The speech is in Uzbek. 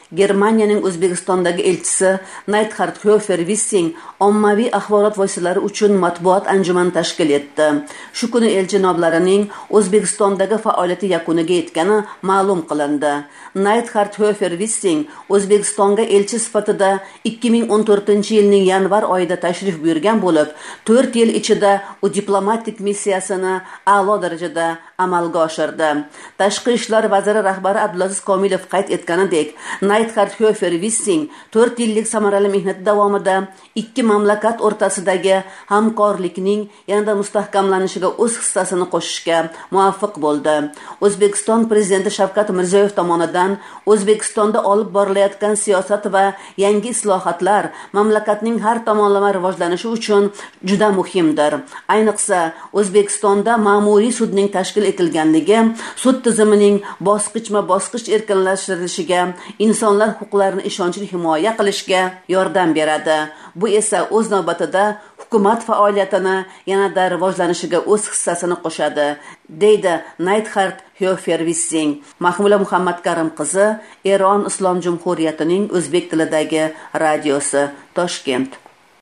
Germaniyaning O'zbekistondagi elchisi Neidhard Höfer-Wissing ommaviy axborot vositalari uchun matbuot anjumani tashkil etdi. Shu kuni elchi noblarining O'zbekistondagi faoliyati yakuniga yetgani ma'lum qilindi. Neidhard Höfer-Wissing O'zbekistonga elchi sifatida 2014-yilning yanvar oyida tashrif buyurgan bo'lib, 4 yil ichida u diplomatik missiyasini a'lo darajada amalga oshirdi. Tashqi ishlar vaziri rahbari Abdulaziz Komilov qayd etganidek, Neidhard Höfer-Wissing 4 yillik samarali mehnat davomida ikki mamlakat o'rtasidagi hamkorlikning yanada mustahkamlanishiga o'z hissasini qo'shishga muvaffaq bo'ldi. O'zbekiston prezidenti Shavkat Mirziyoyev tomonidan O'zbekistonda olib borilayotgan siyosat va yangi islohotlar mamlakatning har tomonlama rivojlanishi uchun juda muhimdir. Ayniqsa, O'zbekistonda ma'muriy sudning tashkil etilganligi sud tizimining bosqichma-bosqich erkinlashtirilishiga, insonlar huquqlarini ishonchli himoya qilishga yordam beradi. Bu esa o'z navbatida hukumat faoliyatini yanada rivojlanishiga o'z hissasini qo'shadi, deydi Neidhard Höfer-Wissing. Mahmula Muhammad Karim qizi, Eron Islom Jumhuriyatining o'zbek tilidagi radiosi, Toshkent.